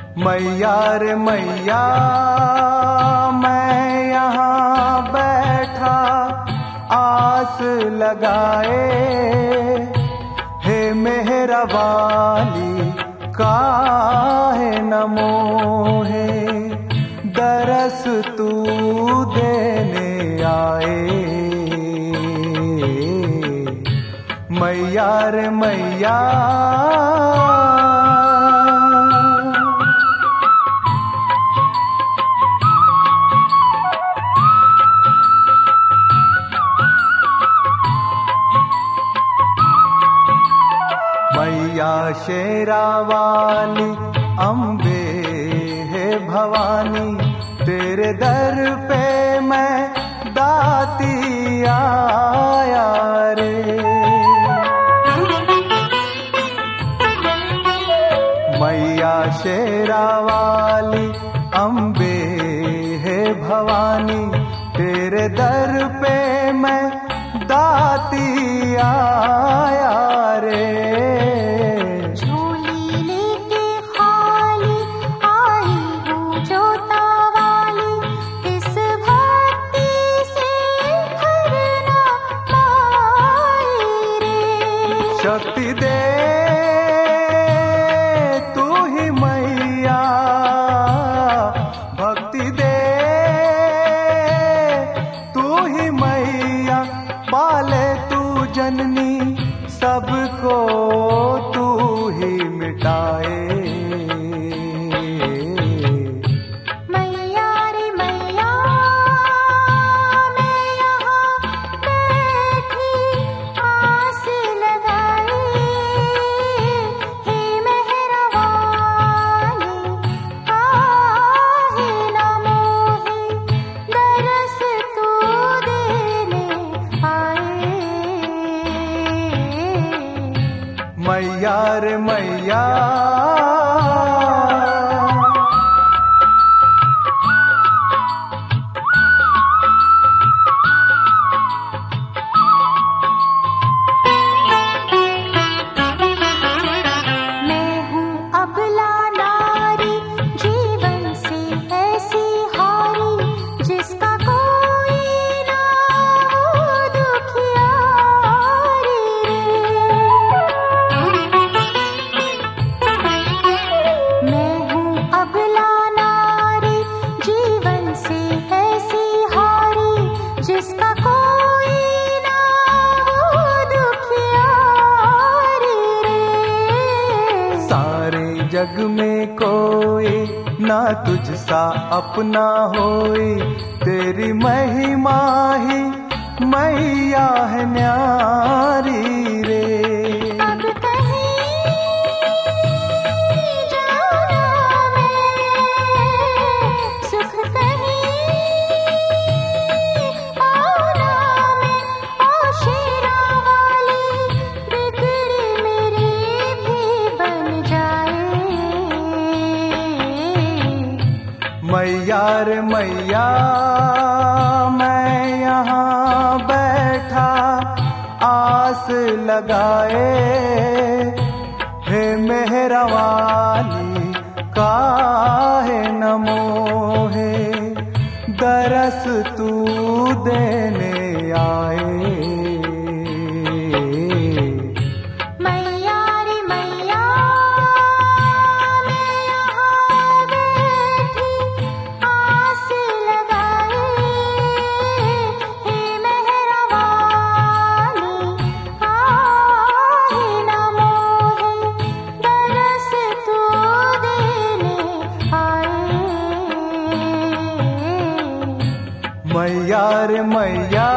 मैया रे मैया मैं यहाँ बैठा आस लगाए, हे मेहरा वाली काहे न मोहे, दरस तू देने आए। मैया रे मैया मैया शेरा वाली अम्बे है भवानी, तेरे दर पे मैं दाती आया रे। मैया शेरा वाली अम्बे है भवानी, तेरे दर पे मैं दाती आया रे। शक्ति दे तू ही मैया, भक्ति दे तू ही मैया, पाले तू जननी सबको तू ही मिटाए। मैया रे मैया जग में कोई ना तुझ सा अपना होई, तेरी महिमा ही मैया है न्यारी रे। अब कहीं जाना मैं, सुख कहीं पाना मैं, ओ शेरा वाली बिगड़ी मेरी भी बन जाए। मैया रे मैया मैं यहाँ बैठा आस लगाए, हे मेहरा वाली काहे न मोहे, दरस तू देने आए। मैया रे मैया